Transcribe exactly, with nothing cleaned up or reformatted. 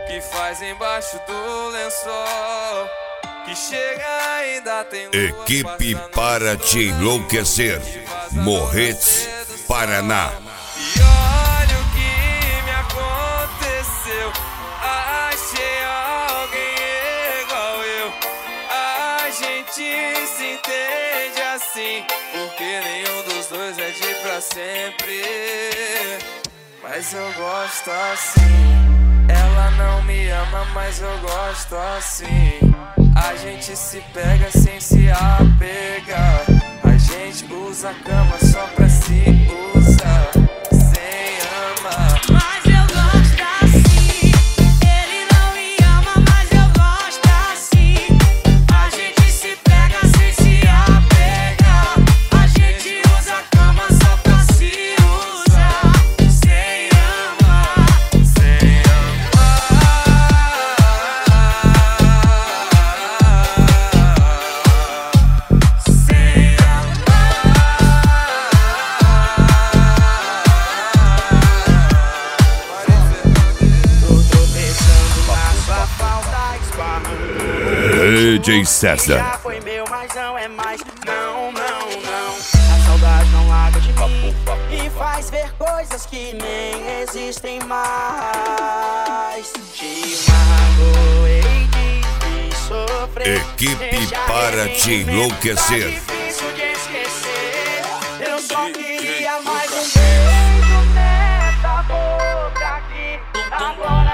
que faz embaixo do lençol, que chega ainda tem lua. Equipe para te enlouquecer, Morretes, Paraná. E olha o que me aconteceu, achei alguém igual eu. A gente se entende assim, porque nenhum dos dois é de pra sempre. Mas eu gosto assim. Ela não me ama, mas eu gosto assim. A gente se pega sem se apegar. A gente usa a cama só pra se usar, sem amar. Mas eu gosto assim. Ele não me ama, mas eu gosto assim. A gente se pega sem se apegar. A gente usa a cama só pra se usar, sem amar. Sem D J César. Já foi meu, mas não é mais. Não, não, não. A saudade não larga de mim e faz ver coisas que nem existem mais. Te magoei, te fiz sofrer. Equipe para te enlouquecer. Tá difícil de esquecer. Eu só queria mais um beijo nessa boca aqui. Agora